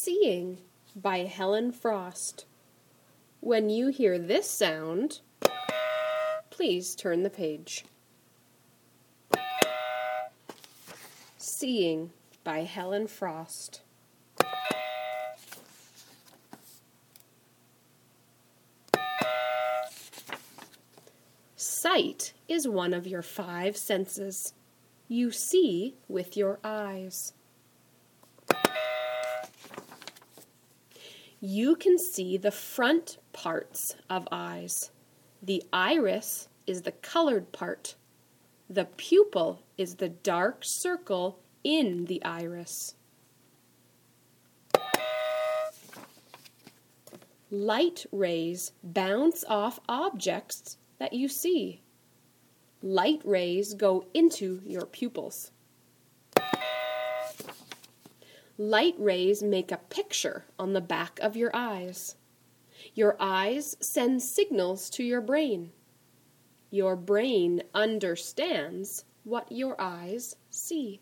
Seeing by Helen Frost. When you hear this sound, please turn the page. Seeing by Helen Frost. Sight is one of your 5 senses. You see with your eyes. You can see the front parts of eyes. The iris is the colored part. The pupil is the dark circle in the iris. Light rays bounce off objects that you see. Light rays go into your pupils. Light rays make a picture on the back of your eyes. Your eyes send signals to your brain. Your brain understands what your eyes see.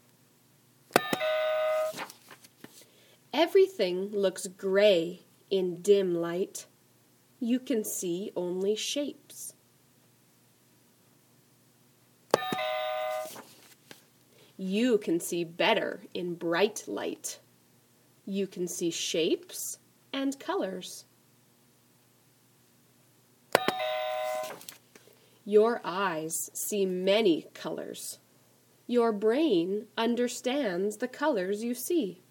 Everything looks gray in dim light. You can see only shapes. You can see better in bright light. You can see shapes and colors. Your eyes see many colors. Your brain understands the colors you see.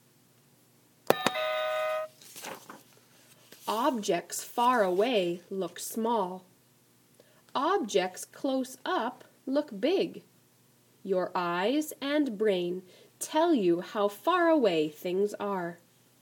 Objects far away look small. Objects close up look big. Your eyes and brain tell you how far away things are.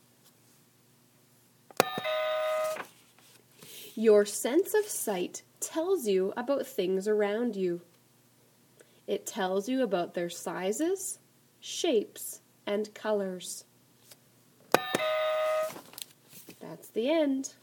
Your sense of sight tells you about things around you. It tells you about their sizes, shapes, and colors. That's the end.